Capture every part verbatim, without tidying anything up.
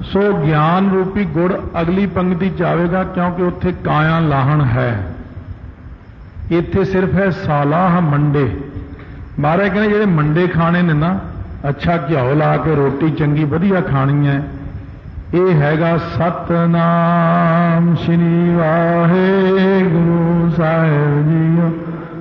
सो ज्ञान रूपी गुड़ अगली पंक्ति च आवेगा, क्योंकि उत्थे काया लाहन है, इत्थे सिर्फ है सालाह मंडे। महाराज कहने जेडे मंडे खाने ने ना, अच्छा घ्यो ला के रोटी चंगी वधिया खानी है, ये हैगा सतनाम श्री वाहेगुरु साहिब जी,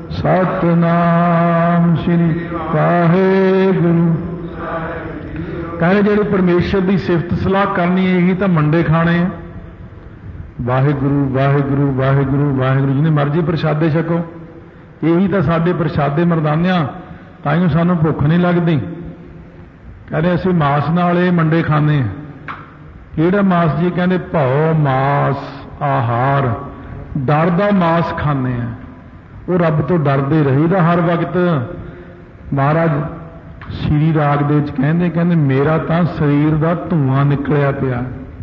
सतनाम श्री वाहेगुरु। कहने जेडे परमेश्वर की सिफत सलाह करनी है, यही तो मंडे खाने हैं। वाहेगुरु वाहेगुरु वाहेगुरु वाहेगुरु, जिन्हें मर्जी प्रसादे छको, यही तो साडे प्रसादे मरदानिया, ताइयों सानू भुख नहीं लगती। कहते असीं मास नाल ये मंडे खाने हैं। किहड़ा मास जी? कहते भौ मास आहार, डर दा मास खाने हैं। वो रब तो डरदे रहीदा हर वक्त। महाराज श्री राग दे विच कहंदे कहंदे मेरा तां शरीर दा धुआं निकलिया पिया,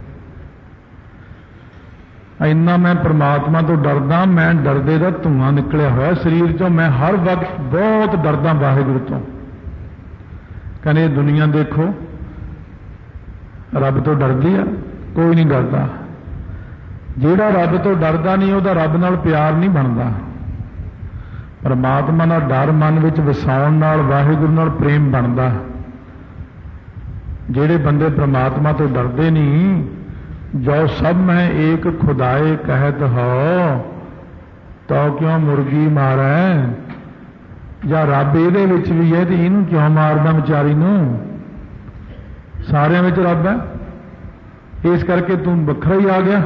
इन्ना मैं परमात्मा तो डरदा, मैं डरदे दा धुआं निकलिया होया शरीर चों, मैं हर वक्त बहुत डरदा वाहिगुरू तो। कहने दुनिया देखो रब तो डरदी है, कोई नहीं डरदा। जिहड़ा रब तो डरदा नहीं, उहदा रब नाल प्यार नहीं बनदा। परमात्मा नाल डर मन विच वसाउण नाल वाहिगुरू नाल प्रेम बनदा। जिहड़े बंदे परमात्मा तो डरदे नहीं, जो सब मैं एक खुदाए कहत हो, तो क्यों मुर्गी मारै, या रब इहदे विच भी है तो इहनूं क्यों मारदा विचारी नूं? सारिਆਂ ਵਿੱਚ रब है, इस करके तू ਵੱਖਰਾ ही आ गया।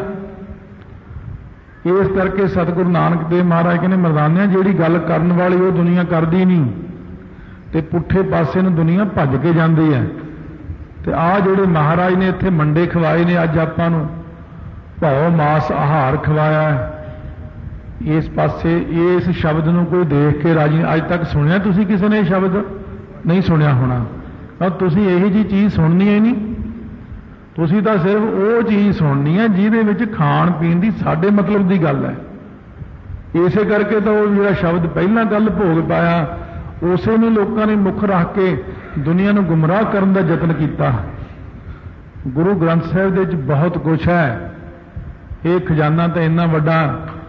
इस करके सतगुरु नानक देव महाराज कहने मरदानिया जिहड़ी गल करन वाली वो दुनिया करदी नहीं, ते पुठे पासे नूं दुनिया भज के जाती है। ते आ जिहड़े महाराज ने इत्थे मंडे खवाए ने, अज आपां नूं भौ मास आहार खवाया है। इस पासे इस शब्द नूं कोई देख के राजी, अज तक सुनिया तुसीं किसी ने शब्द नहीं सुनिया होना, और तुसीं यही जी चीज़ सुननी है नहीं, तुसीं तां सिर्फ वो चीज़ सुननी है जिहदे विच खाण पीण दी साडे मतलब की गल है। इसे करके तो वो जिहड़ा शब्द पहला गल भोग पाया, उसे नूं लोकां ने मुख रख के दुनिया नूं गुमराह करन दा यतन कीता। गुरु ग्रंथ साहिब दे विच बहुत कुछ है, ये खजाना तो इन्ना वड्डा।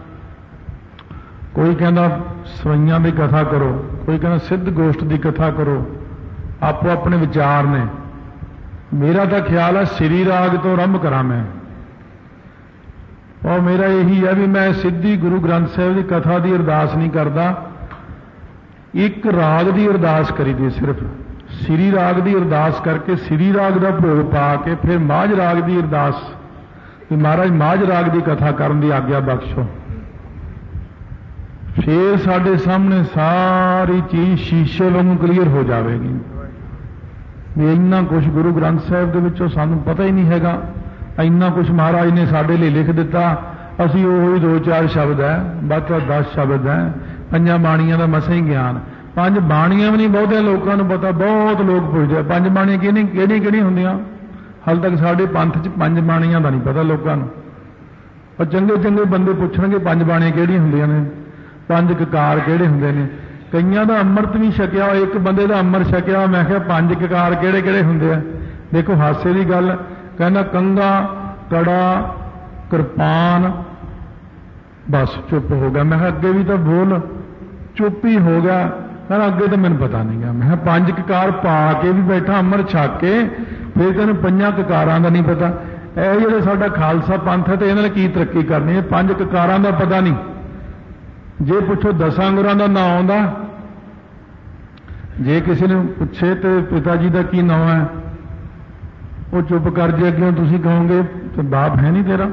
कोई कहना सवैयां की कथा करो, कोई कहना सिद्ध गोष्ठ की कथा करो, आपो अपने विचार ने। मेरा तो ख्याल है श्री राग तो आरंभ करा मैं, और मेरा यही है भी मैं सिद्धी गुरु ग्रंथ साहिब की कथा की अरदास नहीं करता, एक राग की अरदास करी दी, सिर्फ श्री राग की अरदास करके श्री राग का भोग पा के फिर माझ राग की अरदास कि महाराज माझ राग की कथा करने की आग्ञा बख्शो। फिर साढ़े सामने सारी चीज शीशे वांगू क्लीयर हो जाएगी भी इन्ना कुछ गुरु ग्रंथ साहिब के विचों सानू पता ही नहीं हैगा, इन्ना कुछ महाराज ने साडे लिए लिख दिता। असी वही दो चार शब्द है, बस दस शब्द है, पंजा बाणियां का मसा ही ज्ञान। पंज बाणियां भी नहीं बहुते लोगों को पता, बहुत लोग पूछते पंज बाणियां किहड़ी किहड़ी किहड़ी हुंदियां। हाल तक साडे पंथ च पंज बाणियां का नहीं पता लोगों को, पर चंगे चंगे बंदे पूछणगे पंज बाणियां किहड़ियां हुंदियां ने, पंज ककार किहड़े हुंदे ने। कईयां दा अमृत भी छकिया, एक बंदे दा अमृत छकिया, मैं क्या पंज ककार किहड़े किहड़े हुंदे आ। देखो हासे की गल, कहना कंगा कड़ा कृपान, बस चुप हो गया। मैं अगे भी तो बोल, चुप ही हो गया। कहना अगे तो मैंने पता नहीं गया। मैं पंज ककार पा के भी बैठा, अमृत छक के, फिर तेन पंजा ककारां दा नहीं पता। यह जो साडा खालसा पंथ है तो इन्होंने की तरक्की करनी है, पंज ककारां दा पता नहीं। जे पुछो दसां गुरां दा नाम आउंदा, जे किसी ने पूछे तो पिता जी का की नाम है, वो चुप कर जे अगे तुसीं कहोगे तो बाप है नहीं तेरा।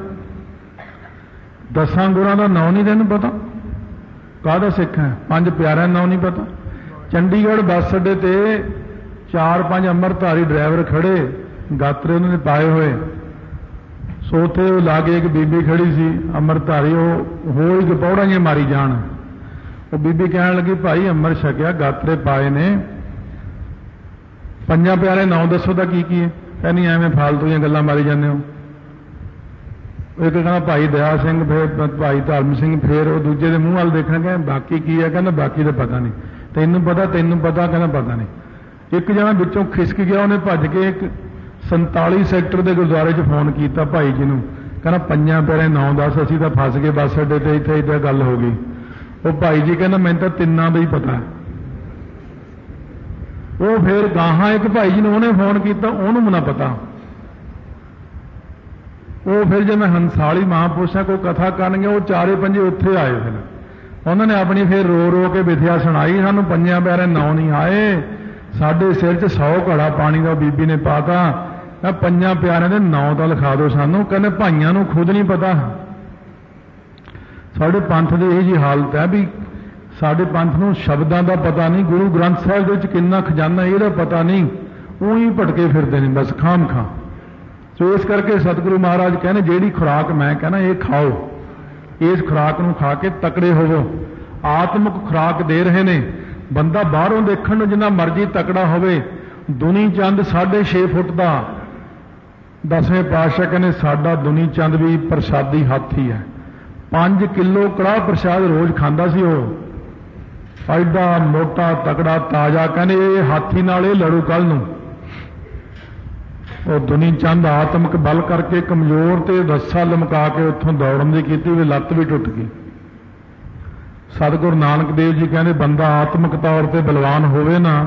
दसां गुरां दा नाम नहीं तैनूं पता, काहदा सिख है, पंज प्यारिਆਂ नाम नहीं पता। चंडीगढ़ बस अड्डे ते चार पांच अमृतधारी ड्राइवर खड़े, गात्रे उन्होंने पाए हुए, सो उत्थे लागे एक बीबी खड़ी सी अमृतधारी, वो हो ही गपौड़ा जी मारी जान। वो बीबी कहन लगी भाई अमृत छकिया, गात्रे पाए ने, पंजा प्यारे नाम दसो दा की की है। कहनी एवं फालतू दी गल्लां मारी जाते हो। एक कहना भाई दया सिंह, फिर भाई धर्म सिंह, फिर वो दूजे के मूँह वाल देखना कहें बाकी की है, कहना बाकी तो पता नहीं, तेनों पता तेनों पता, कहना पता नहीं। एक जना बिचों खिसक गया, उन्हें भज के एक ਸੰਤਾਲੀ ਸੈਕਟਰ ਦੇ ਗੁਰਦੁਆਰੇ 'ਚ ਫੋਨ ਕੀਤਾ ਭਾਈ ਜੀ ਨੂੰ, ਕਹਿੰਦਾ ਪੰਜਾਂ ਪਿਆਰੇ ਨੌ ਦਸ ਅਸੀਂ ਤਾਂ ਫਸ ਗਏ ਬੱਸ ਅੱਡੇ ਤੇ, ਇੱਥੇ ਇੱਥੇ ਗੱਲ ਹੋ ਗਈ। ਉਹ ਭਾਈ ਜੀ ਕਹਿੰਦਾ ਮੈਨੂੰ ਤਾਂ ਤਿੰਨਾਂ ਦਾ ਹੀ ਪਤਾ। ਉਹ ਫਿਰ ਗਾਹਾਂ ਇੱਕ ਭਾਈ ਜੀ ਨੂੰ ਉਹਨੇ ਫੋਨ ਕੀਤਾ, ਉਹਨੂੰ ਵੀ ਨਾ ਪਤਾ। ਉਹ ਫਿਰ ਜੇ ਮੈਂ ਹੰਸਾਲੀ ਮਹਾਂਪੁਰਸ਼ਾਂ ਕੋਈ ਕਥਾ ਕਰਨਗੇ, ਉਹ ਚਾਰੇ ਪੰਜੇ ਉੱਥੇ ਆਏ। ਫਿਰ ਉਹਨਾਂ ਨੇ ਆਪਣੀ ਫਿਰ ਰੋ ਰੋ ਕੇ ਵਿਥਿਆ ਸੁਣਾਈ, ਸਾਨੂੰ ਪੰਜਾਂ ਪਿਆਰੇ ਨੌ ਨਹੀਂ ਆਏ, ਸਾਡੇ ਸਿਰ 'ਚ ਸੌ ਘੜਾ ਪਾਣੀ ਦਾ ਬੀਬੀ ਨੇ ਪਾਤਾ। ਪੰਜਾਂ ਪਿਆਰਿਆਂ ਦੇ ਨਾਂ ਤਾਂ ਲਿਖਾ ਦਿਓ ਸਾਨੂੰ। ਕਹਿੰਦੇ ਭਾਈਆਂ ਨੂੰ ਖੁਦ ਨਹੀਂ ਪਤਾ। ਸਾਡੇ ਪੰਥ ਦੀ ਇਹ ਜੀ ਹਾਲਤ ਹੈ ਵੀ ਸਾਡੇ ਪੰਥ ਨੂੰ ਸ਼ਬਦਾਂ ਦਾ ਪਤਾ ਨਹੀਂ, ਗੁਰੂ ਗ੍ਰੰਥ ਸਾਹਿਬ ਦੇ ਵਿੱਚ ਕਿੰਨਾ ਖਜ਼ਾਨਾ ਇਹਦਾ ਪਤਾ ਨਹੀਂ, ਉਹੀ ਭਟਕੇ ਫਿਰਦੇ ਨੇ ਬਸ ਖਾਮ ਖਾਂ। ਸੋ ਇਸ ਕਰਕੇ ਸਤਿਗੁਰੂ ਮਹਾਰਾਜ ਕਹਿੰਦੇ ਜਿਹੜੀ ਖੁਰਾਕ ਮੈਂ ਕਹਿੰਦਾ ਇਹ ਖਾਓ, ਇਸ ਖੁਰਾਕ ਨੂੰ ਖਾ ਕੇ ਤਕੜੇ ਹੋਵੋ। ਆਤਮਿਕ ਖੁਰਾਕ ਦੇ ਰਹੇ ਨੇ। ਬੰਦਾ ਬਾਹਰੋਂ ਦੇਖਣ ਨੂੰ ਜਿੰਨਾ ਮਰਜ਼ੀ ਤਕੜਾ ਹੋਵੇ, ਦੁਨੀ ਚੰਦ ਸਾਢੇ ਛੇ ਫੁੱਟ ਦਾ, ਦਸਵੇਂ ਪਾਤਸ਼ਾਹ ਕਹਿੰਦੇ ਸਾਡਾ ਦੁਨੀ ਚੰਦ ਵੀ ਪ੍ਰਸਾਦੀ ਹਾਥੀ ਹੈ। ਪੰਜ ਕਿਲੋ ਕੜਾਹ ਪ੍ਰਸ਼ਾਦ ਰੋਜ਼ ਖਾਂਦਾ ਸੀ ਉਹ, ਐਡਾ ਮੋਟਾ ਤਕੜਾ ਤਾਜ਼ਾ। ਕਹਿੰਦੇ ਇਹ ਹਾਥੀ ਨਾਲ ਇਹ ਲੜੂ ਕੱਲ ਨੂੰ। ਉਹ ਦੁਨੀ ਚੰਦ ਆਤਮਿਕ ਬਲ ਕਰਕੇ ਕਮਜ਼ੋਰ ਤੇ ਰੱਸਾ ਲਮਕਾ ਕੇ ਉੱਥੋਂ ਦੌੜਨ ਦੀ ਕੀਤੀ, ਵੀ ਲੱਤ ਵੀ ਟੁੱਟ ਗਈ। ਸਤਿਗੁਰੂ ਨਾਨਕ ਦੇਵ ਜੀ ਕਹਿੰਦੇ ਬੰਦਾ ਆਤਮਿਕ ਤੌਰ ਤੇ ਬਲਵਾਨ ਹੋਵੇ ਨਾ,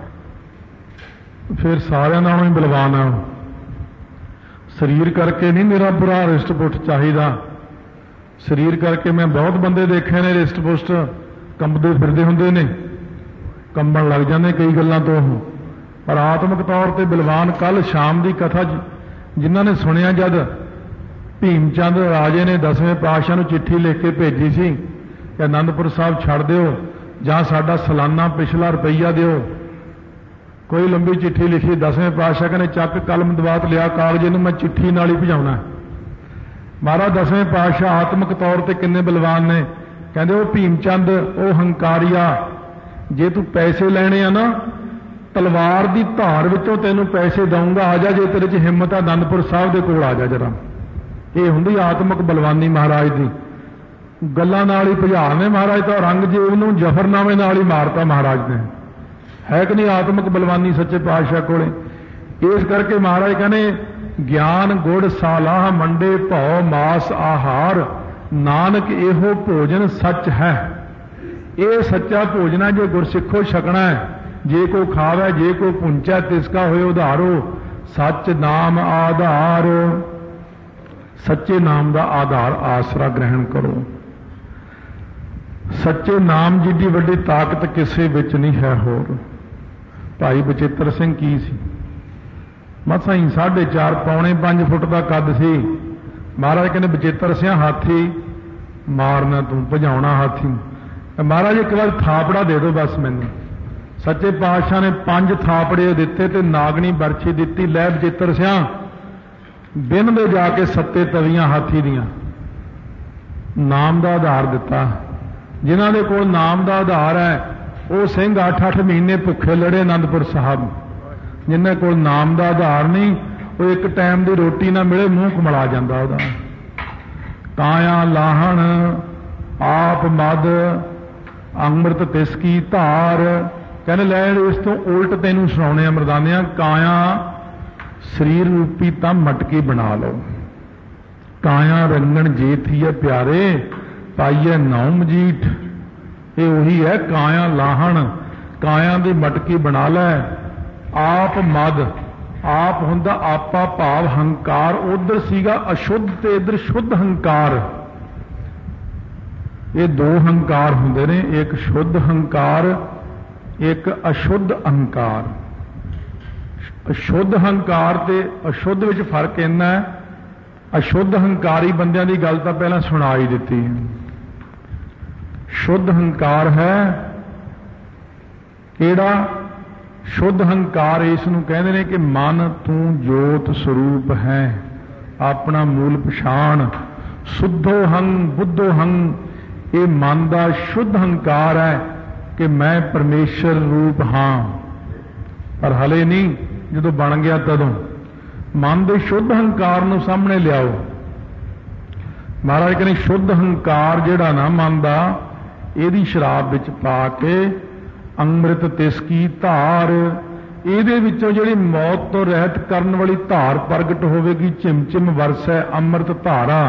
ਫਿਰ ਸਾਰਿਆਂ ਨਾਲੋਂ ਹੀ ਬਲਵਾਨ ਆ। ਸਰੀਰ ਕਰਕੇ ਨਹੀਂ ਮੇਰਾ ਬੁਰਾ ਰਿਸ਼ਟ ਪੁੱਠ ਚਾਹੀਦਾ। ਸਰੀਰ ਕਰਕੇ ਮੈਂ ਬਹੁਤ ਬੰਦੇ ਦੇਖੇ ਨੇ ਰਿਸ਼ਟ ਪੁਸ਼ਟ ਕੰਬਦੇ ਫਿਰਦੇ ਹੁੰਦੇ ਨੇ, ਕੰਬਣ ਲੱਗ ਜਾਂਦੇ ਕਈ ਗੱਲਾਂ ਤੋਂ। ਪਰ ਆਤਮਿਕ ਤੌਰ ਤੇ ਬਲਵਾਨ। ਕੱਲ ਸ਼ਾਮ ਦੀ ਕਥਾ ਜਿਨ੍ਹਾਂ ਨੇ ਸੁਣਿਆ, ਜਦ ਭੀਮ ਚੰਦ ਰਾਜੇ ਨੇ ਦਸਵੇਂ ਪਾਤਸ਼ਾਹ ਨੂੰ ਚਿੱਠੀ ਲਿਖ ਕੇ ਭੇਜੀ ਸੀ ਕਿ ਆਨੰਦਪੁਰ ਸਾਹਿਬ ਛੱਡ ਦਿਓ ਜਾਂ ਸਾਡਾ ਸਾਲਾਨਾ ਪਿਛਲਾ ਰੁਪਈਆ ਦਿਓ, ਕੋਈ ਲੰਬੀ ਚਿੱਠੀ ਲਿਖੀ। ਦਸਵੇਂ ਪਾਤਸ਼ਾਹ ਕਹਿੰਦੇ ਚੱਕ ਕਲਮ ਦਵਾਤ ਲਿਆ ਕਾਗਜ਼, ਨੂੰ ਮੈਂ ਚਿੱਠੀ ਨਾਲ ਹੀ ਭਜਾਉਣਾ। ਮਹਾਰਾਜ ਦਸਵੇਂ ਪਾਤਸ਼ਾਹ ਆਤਮਿਕ ਤੌਰ ਤੇ ਕਿੰਨੇ ਬਲਵਾਨ ਨੇ। ਕਹਿੰਦੇ ਉਹ ਭੀਮ ਚੰਦ ਉਹ ਹੰਕਾਰੀਆ, ਜੇ ਤੂੰ ਪੈਸੇ ਲੈਣੇ ਆ ਨਾ, ਤਲਵਾਰ ਦੀ ਧਾਰ ਵਿੱਚੋਂ ਤੈਨੂੰ ਪੈਸੇ ਦਊਂਗਾ, ਆ ਜਾ, ਜੇ ਤੇਰੇ 'ਚ ਹਿੰਮਤ ਆ ਅਨੰਦਪੁਰ ਸਾਹਿਬ ਦੇ ਕੋਲ ਆ ਜਾ ਜਰਾ। ਇਹ ਹੁੰਦੀ ਆਤਮਿਕ ਬਲਵਾਨੀ ਮਹਾਰਾਜ ਦੀ। ਗੱਲਾਂ ਨਾਲ ਹੀ ਭਜਾਣੇ ਮਹਾਰਾਜ ਤਾਂ ਔਰੰਗਜ਼ੇਬ ਨੂੰ ਜ਼ਫਰਨਾਮੇ ਨਾਲ ਹੀ ਮਾਰਤਾ ਮਹਾਰਾਜ ਨੇ। ਹੈ ਕਿ ਨਹੀਂ ਆਤਮਿਕ ਬਲਵਾਨੀ ਸੱਚੇ ਪਾਤਸ਼ਾਹ ਕੋਲੇ। ਇਸ ਕਰਕੇ ਮਹਾਰਾਜ ਕਹਿੰਦੇ ਗਿਆਨ ਗੁੜ ਸਾਲਾਹ ਮੰਡੇ ਭਉ ਮਾਸ ਆਹਾਰ, ਨਾਨਕ ਇਹੋ ਭੋਜਨ ਸੱਚ ਹੈ। ਇਹ ਸੱਚਾ ਭੋਜਨ ਹੈ ਜੋ ਗੁਰਸਿੱਖੋ ਛਕਣਾ ਹੈ। ਜੇ ਕੋ ਖਾਵੇ ਜੇ ਕੋ ਪੁੰਚੈ ਤਿਸਕਾ ਹੋਏ ਉਧਾਰੋ, ਸੱਚ ਨਾਮ ਆਧਾਰ। ਸੱਚੇ ਨਾਮ ਦਾ ਆਧਾਰ ਆਸਰਾ ਗ੍ਰਹਿਣ ਕਰੋ। ਸੱਚੇ ਨਾਮ ਜਿੱਡੀ ਵੱਡੀ ਤਾਕਤ ਕਿਸੇ ਵਿੱਚ ਨਹੀਂ ਹੈ ਹੋਰ। ਭਾਈ ਬਚਿੱਤਰ ਸਿੰਘ ਕੀ ਸੀ? ਮਸਾਂ ਹੀ ਸਾਢੇ ਚਾਰ ਪੌਣੇ ਪੰਜ ਫੁੱਟ ਦਾ ਕੱਦ ਸੀ। ਮਹਾਰਾਜ ਕਹਿੰਦੇ ਬਚਿੱਤਰ ਸਿਆ ਹਾਥੀ ਮਾਰਨਾ ਤੂੰ, ਭਜਾਉਣਾ ਹਾਥੀ। ਮਹਾਰਾਜ ਇੱਕ ਵਾਰ ਥਾਪੜਾ ਦੇ ਦਿਓ ਬਸ ਮੈਨੂੰ। ਸੱਚੇ ਪਾਤਸ਼ਾਹ ਨੇ ਪੰਜ ਥਾਪੜੇ ਦਿੱਤੇ ਤੇ ਨਾਗਣੀ ਬਰਛੀ ਦਿੱਤੀ। ਲੈ ਬਚਿੱਤਰ ਸਿਆ ਬਿਨ ਦੇ ਜਾ ਕੇ ਸੱਤੇ ਤਵੀਆਂ ਹਾਥੀ ਦੀਆਂ। ਨਾਮ ਦਾ ਆਧਾਰ ਦਿੱਤਾ। ਜਿਨ੍ਹਾਂ ਦੇ ਕੋਲ ਨਾਮ ਦਾ ਆਧਾਰ ਹੈ ਉਹ ਸਿੰਘ ਅੱਠ ਅੱਠ ਮਹੀਨੇ ਭੁੱਖੇ ਲੜੇ ਅਨੰਦਪੁਰ ਸਾਹਿਬ। ਜਿਨ੍ਹਾਂ ਕੋਲ ਨਾਮ ਦਾ ਆਧਾਰ ਨਹੀਂ, ਉਹ ਇੱਕ ਟਾਈਮ ਦੀ ਰੋਟੀ ਨਾ ਮਿਲੇ ਮੂੰਹ ਕੁਮਲਾ ਜਾਂਦਾ ਉਹਦਾ। ਕਾਇਆ ਲਾਹਣ ਆਪ ਮਦ ਅੰਮ੍ਰਿਤ ਤਿਸ ਕੀ ਧਾਰ। ਕਹਿੰਦੇ ਲੈ ਇਸ ਤੋਂ ਉਲਟ ਤੈਨੂੰ ਸੁਣਾਉਣੇ ਆ ਮਰਦਾਨਿਆਂ। ਕਾਇਆ ਸਰੀਰ ਰੂਪੀ ਤਾਂ ਮਟਕੀ ਬਣਾ ਲਓ। ਕਾਇਆ ਰੰਗਣ ਜੇ ਥੀਏ ਪਿਆਰੇ, ਪਾਈਏ ਨੌ ਮਜੀਠ। ਇਹ ਉਹੀ ਹੈ ਕਾਇਆ ਲਾਹਣ। ਕਾਇਆ ਦੀ ਮਟਕੀ ਬਣਾ ਲੈ। ਆਪ ਮਦ, ਆਪ ਹੁੰਦਾ ਆਪਾ ਭਾਵ ਹੰਕਾਰ। ਉਧਰ ਸੀਗਾ ਅਸ਼ੁੱਧ ਤੇ ਇਧਰ ਸ਼ੁੱਧ ਹੰਕਾਰ। ਇਹ ਦੋ ਹੰਕਾਰ ਹੁੰਦੇ ਨੇ, ਇੱਕ ਸ਼ੁੱਧ ਹੰਕਾਰ, ਇੱਕ ਅਸ਼ੁੱਧ ਅਹੰਕਾਰ। ਅਸ਼ੁੱਧ ਹੰਕਾਰ ਤੇ ਅਸ਼ੁੱਧ ਵਿੱਚ ਫਰਕ ਇੰਨਾ ਹੈ, ਅਸ਼ੁੱਧ ਹੰਕਾਰੀ ਬੰਦਿਆਂ ਦੀ ਗੱਲ ਤਾਂ ਪਹਿਲਾਂ ਸੁਣਾ ਹੀ ਦਿੱਤੀ ਹੈ। ਸ਼ੁੱਧ ਹੰਕਾਰ ਹੈ ਕਿਹੜਾ? ਸ਼ੁੱਧ ਹੰਕਾਰ ਇਸ ਨੂੰ ਕਹਿੰਦੇ ਨੇ ਕਿ ਮਨ ਤੂੰ ਜੋਤ ਸਰੂਪ ਹੈ, ਆਪਣਾ ਮੂਲ ਪਛਾਣ। ਸੁੱਧੋ ਹੰ ਬੁੱਧੋ ਹੰ, ਇਹ ਮਨ ਦਾ ਸ਼ੁੱਧ ਹੰਕਾਰ ਹੈ ਕਿ ਮੈਂ ਪਰਮੇਸ਼ਰ ਰੂਪ ਹਾਂ। ਪਰ ਹਲੇ ਨਹੀਂ, ਜਦੋਂ ਬਣ ਗਿਆ ਤਦੋਂ। ਮਨ ਦੇ ਸ਼ੁੱਧ ਹੰਕਾਰ ਨੂੰ ਸਾਹਮਣੇ ਲਿਆਓ। ਮਹਾਰਾਜ ਕਹਿੰਦੇ ਸ਼ੁੱਧ ਹੰਕਾਰ ਜਿਹੜਾ ਨਾ ਮਨ ਦਾ, ਇਹਦੀ ਸ਼ਰਾਬ ਵਿੱਚ ਪਾ ਕੇ ਅੰਮ੍ਰਿਤ ਤਿਸ ਕੀ ਧਾਰ, ਇਹਦੇ ਵਿੱਚੋਂ ਜਿਹੜੀ ਮੌਤ ਤੋਂ ਰਹਿਤ ਕਰਨ ਵਾਲੀ ਧਾਰ ਪ੍ਰਗਟ ਹੋਵੇਗੀ। ਝਿਮ ਝਿਮ ਵਰਸੈ ਅੰਮ੍ਰਿਤ ਧਾਰਾ,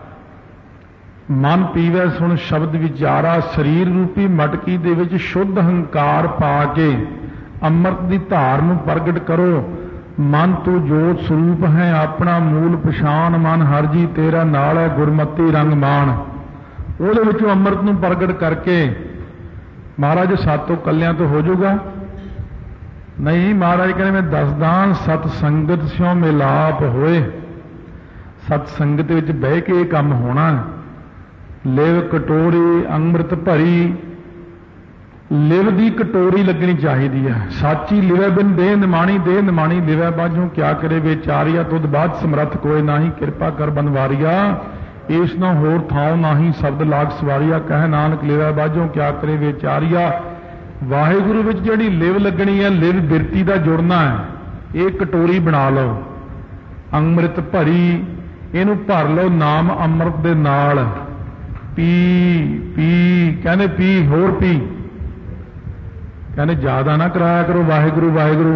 ਮਨ ਪੀਵੈ ਸੁਣ ਸ਼ਬਦ ਵਿਚਾਰਾ। ਸਰੀਰ ਰੂਪੀ ਮਟਕੀ ਦੇ ਵਿੱਚ ਸ਼ੁੱਧ ਹੰਕਾਰ ਪਾ ਕੇ ਅੰਮ੍ਰਿਤ ਦੀ ਧਾਰ ਨੂੰ ਪ੍ਰਗਟ ਕਰੋ। ਮਨ ਤੂੰ ਜੋਤ ਸਰੂਪ ਹੈ, ਆਪਣਾ ਮੂਲ ਪਛਾਣ। ਮਨ ਹਰ ਜੀ ਤੇਰਾ ਨਾਲ ਹੈ, ਗੁਰਮਤੀ ਰੰਗ ਮਾਣ। ਉਹਦੇ ਵਿੱਚੋਂ ਅੰਮ੍ਰਿਤ ਨੂੰ ਪ੍ਰਗਟ ਕਰਕੇ ਮਹਾਰਾਜ ਸਾਤੋਂ ਕੱਲਿਆਂ ਤੋਂ ਹੋ ਜਾਊਗਾ? ਨਹੀਂ, ਮਹਾਰਾਜ ਕਹਿੰਦੇ ਮੈਂ ਦੱਸਦਾ, ਸਤ ਸੰਗਤ ਸਿਉ ਮਿਲਾਪ ਹੋਏ। ਸਤ ਸੰਗਤ ਵਿੱਚ ਬਹਿ ਕੇ ਇਹ ਕੰਮ ਹੋਣਾ। ਲਿਵ ਕਟੋਰੀ ਅੰਮ੍ਰਿਤ ਭਰੀ, ਲਿਵ ਦੀ ਕਟੋਰੀ ਲੱਗਣੀ ਚਾਹੀਦੀ ਹੈ। ਸਾਚੀ ਲਿਵੈ ਬਿਨ ਦੇਹ ਨਿਮਾਣੀ, ਦੇਹ ਨਿਮਾਣੀ ਲਿਵੈ ਬਾਝੋਂ ਕਿਆ ਕਰੇ ਵਿਚਾਰੀਆ। ਤੁਧ ਬਾਝ ਸਮਰੱਥ ਕੋਇ ਨਾਹੀ, ਕਿਰਪਾ ਕਰ ਬਨਵਾਰੀਆ। ਇਸ ਨੂੰ ਹੋਰ ਥਾਉ ਨਾਹੀ, ਸ਼ਬਦ ਲਾਗ ਸਵਾਰੀਆ। ਕਹਿ ਨਾਨਕ ਲਿਵੈ ਬਾਝੋਂ ਕਿਆ ਕਰੇ ਵਿਚਾਰੀਆ। ਵਾਹਿਗੁਰੂ ਵਿੱਚ ਜਿਹੜੀ ਲਿਵ ਲੱਗਣੀ ਹੈ, ਲਿਵ ਬਿਰਤੀ ਦਾ ਜੁੜਨਾ ਹੈ। ਇਹ ਕਟੋਰੀ ਬਣਾ ਲਓ ਅੰਮ੍ਰਿਤ ਭਰੀ, ਇਹਨੂੰ ਭਰ ਲਓ ਨਾਮ ਅੰਮ੍ਰਿਤ ਦੇ ਨਾਲ। ਪੀ ਪੀ ਕਹਿੰਦੇ ਪੀ, ਹੋਰ ਪੀ ਕਹਿੰਦੇ ਜ਼ਿਆਦਾ ਨਾ ਕਰਾਇਆ ਕਰੋ ਵਾਹਿਗੁਰੂ ਵਾਹਿਗੁਰੂ।